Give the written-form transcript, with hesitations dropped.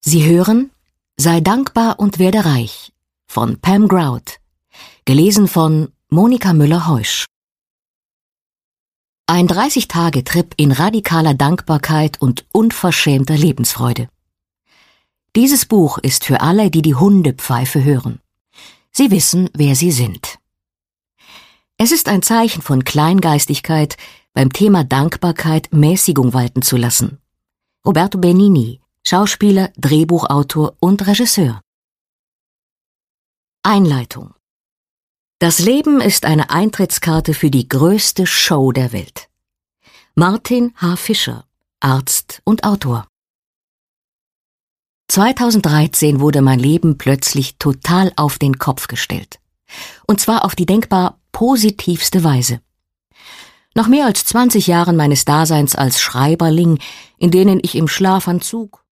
Sie hören Sei dankbar und werde reich von Pam Grout, gelesen von Monika Müller-Heusch. Ein 30-Tage-Trip in radikaler Dankbarkeit und unverschämter Lebensfreude. Dieses Buch ist für alle, die die Hundepfeife hören. Sie wissen, wer sie sind. Es ist ein Zeichen von Kleingeistigkeit, beim Thema Dankbarkeit Mäßigung walten zu lassen. Roberto Benigni, Schauspieler, Drehbuchautor und Regisseur. Einleitung. Das Leben ist eine Eintrittskarte für die größte Show der Welt. Martin H. Fischer, Arzt und Autor. 2013 wurde mein Leben plötzlich total auf den Kopf gestellt. Und zwar auf die denkbar positivste Weise. Nach mehr als 20 Jahren meines Daseins als Schreiberling, in denen ich im Schlafanzug